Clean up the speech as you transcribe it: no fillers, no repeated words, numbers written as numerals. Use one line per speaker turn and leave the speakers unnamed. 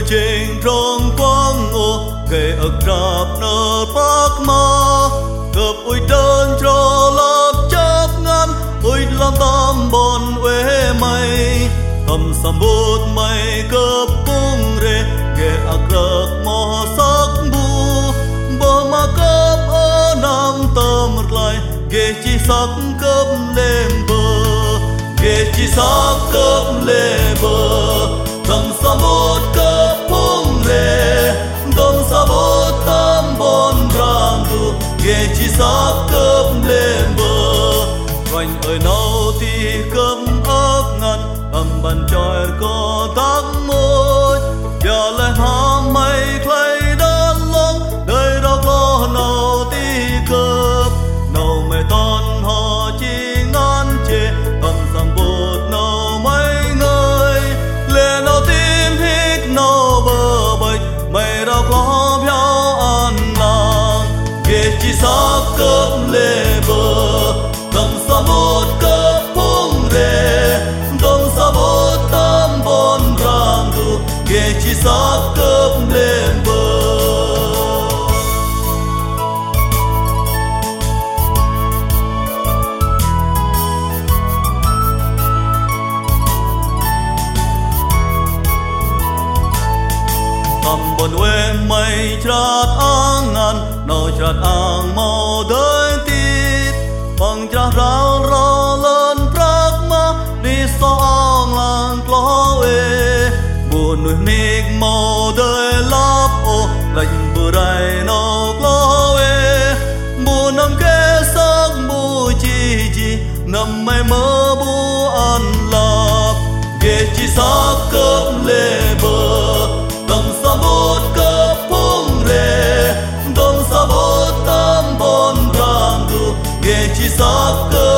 trên rong quang ô kề ức rạp nở bác ma cập ôi đơn cho lấp chấp ngăn ôi làm tam bon uế mây thầm sầm bút mây cập bung rê kề ức rạc mò sắc bu bờ mà cập ở nam tâm lại kề chỉ sắc cập lên bờ kề chỉ sắc cập lên bờ thầm sầm bút cập bung rê đom sa bút tam bon rang du kề chỉ sắc cập lên bờ vành ơi nâu thì cấm ấp ngăn âm bàn tròi có thắng môi giờ lại ham mây clay đơn lông đời đâu có nâu tí cướp nâu mẹ ton họ chỉ ngăn chê âm sang bột nâu mấy người lệ nâu tim hít nâu bờ bệch mày đâu có béo an làng kể chỉ sắc cướp lệ bờ tâm sa bột cướp hung rê tâm sa bột tam bon rang du kể chỉ sắc cướp lên bờ tầm bồn quê mây chát ang ngàn nồi chát ang màu đời tít bằng chát rau rau lên prác ma đi song lang clo e buồn nuôi nick màu đời lấp ô lạnh bờ đầy nó clo e buồn nằm kế sắc bu chi nằm mây mơ bu an lấp ghê chỉ sắc cướp lệ bờ tâm sa bút cướp hung rê tâm sa bút tam bon rang du ghê chỉ sắc cướp